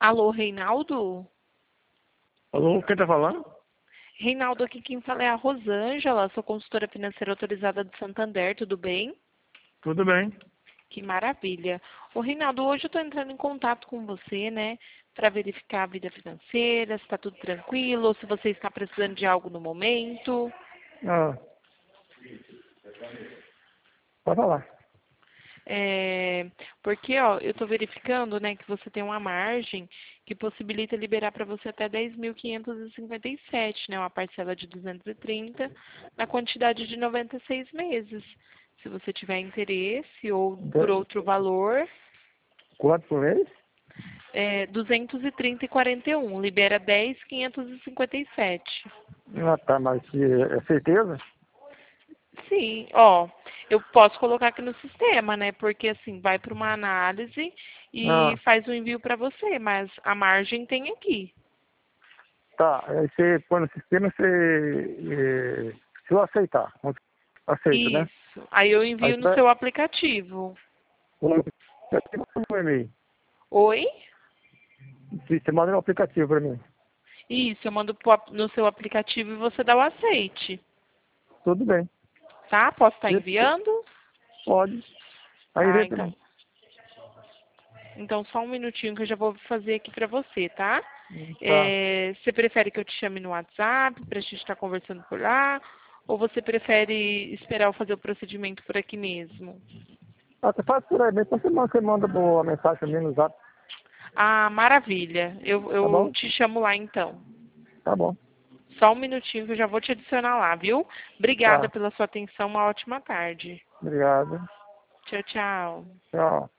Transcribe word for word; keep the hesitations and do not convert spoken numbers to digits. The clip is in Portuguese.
Alô, Reinaldo? Alô, quem tá falando? Reinaldo, aqui quem fala é a Rosângela, sou consultora financeira autorizada do Santander, tudo bem? Tudo bem. Que maravilha. Ô, Reinaldo, hoje eu estou entrando em contato com você, né, para verificar a vida financeira, se está tudo tranquilo, se você está precisando de algo no momento. Ah, pode falar. É, porque, ó, eu estou verificando, né, que você tem uma margem que possibilita liberar para você até dez mil quinhentos e cinquenta e sete, né, uma parcela de duzentos e trinta, na quantidade de noventa e seis meses. Se você tiver interesse ou por De- outro valor, Quanto por mês? é duzentos e trinta e quarenta e um, libera dez mil quinhentos e cinquenta e sete. Ah, tá, mas é é certeza? Sim, ó, eu posso colocar aqui no sistema, né? Porque assim, vai para uma análise e Ah, faz o envio para você, mas a margem tem aqui. tá. Aí você põe no sistema, você... eh, se eu aceitar, aceito, né? Isso. Aí eu Aí envio no você seu aplicativo. no e-mail. Oi? Você manda no aplicativo pra mim. Isso, eu mando pro ap- no seu aplicativo e você dá o aceite. Tudo bem. Tá? Posso estar Isso, enviando? pode. Aí Tá, vem então. também. Então só um minutinho que eu já vou fazer aqui para você, tá? Tá. É, você prefere que eu te chame no WhatsApp para a gente estar conversando por lá? Ou você prefere esperar eu fazer o procedimento por aqui mesmo? Ah, você faz por aí mesmo, então você manda, você manda boa mensagem pra mim no zap. Ah, maravilha. Eu, Tá eu bom? te chamo lá então. Tá bom. Só um minutinho que eu já vou te adicionar lá, viu? Obrigada Tá. pela sua atenção. Uma ótima tarde. Obrigado. Tchau, tchau. Tchau.